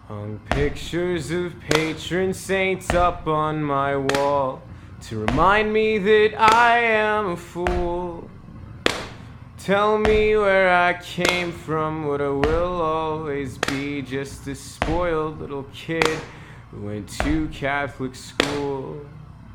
Hung pictures of patron saints up on my wall to remind me that I am a fool. Tell me where I came from, what I will always be, just a spoiled little kid who went to Catholic school.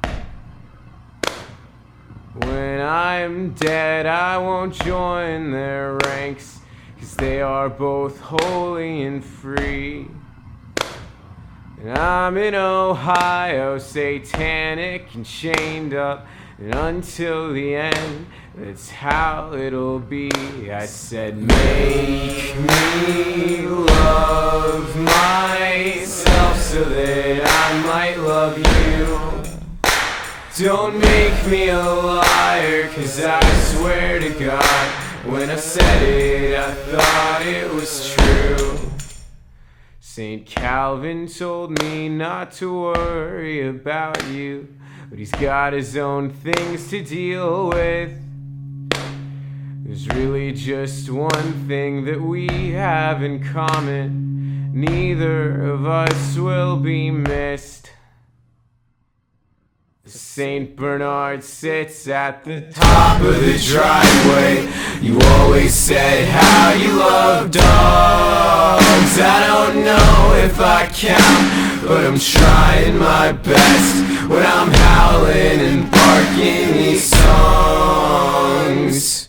When I'm dead, I won't join their ranks, 'cause they are both holy and free. And I'm in Ohio, satanic and chained up, and until the end, that's how it'll be. I said, make me love myself so that I might love you. Don't make me a liar, 'cause I swear to God, when I said it, I thought it was true. St. Calvin told me not to worry about you, but he's got his own things to deal with. There's really just one thing that we have in common: neither of us will be missed. St. Bernard sits at the top of the driveway. You always said how you love dogs. I don't know if I count, but I'm trying my best when I'm howling and barking these songs.